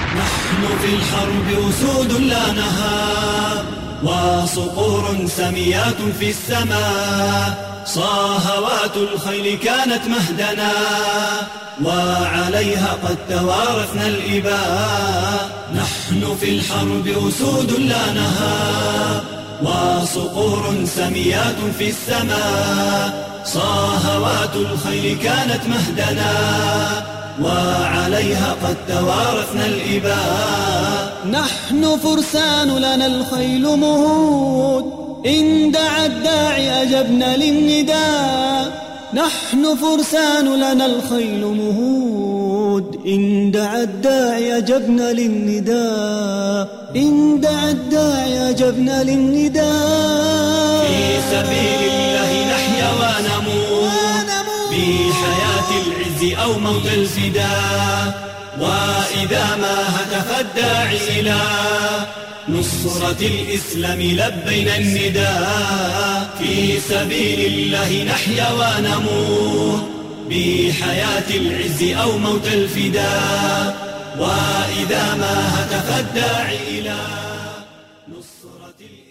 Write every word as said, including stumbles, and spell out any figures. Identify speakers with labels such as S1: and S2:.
S1: نحن في الحرب أسود لا نهاب، وصقور سميات في السماء. صاهوات الخيل كانت مهدنا، وعليها قد توارثنا الإباء. نحن في الحرب أسود لا نهاب، وصقور سميات في السماء. صاهوات الخيل كانت مهدنا، وعليها قد توارثنا الإباء.
S2: نحن فرسان لنا الخيل مهود، إن دعا الداعي أجبنا للنداء. نحن فرسان لنا الخيل مهود، إن دعا الداعي أجبنا للنداء. إن دعا الداعي أجبنا للنداء.
S1: في سبيل الله نحيا ونموت، بحياة العز أو موت الفداء. وإذا ما هتف الداعي إلى نصرة الإسلام لبينا النداء. في سبيل الله نحيا ونموت، بحياة العز أو موت الفداء. وإذا ما هتف الداعي إلى نصرة الإسلام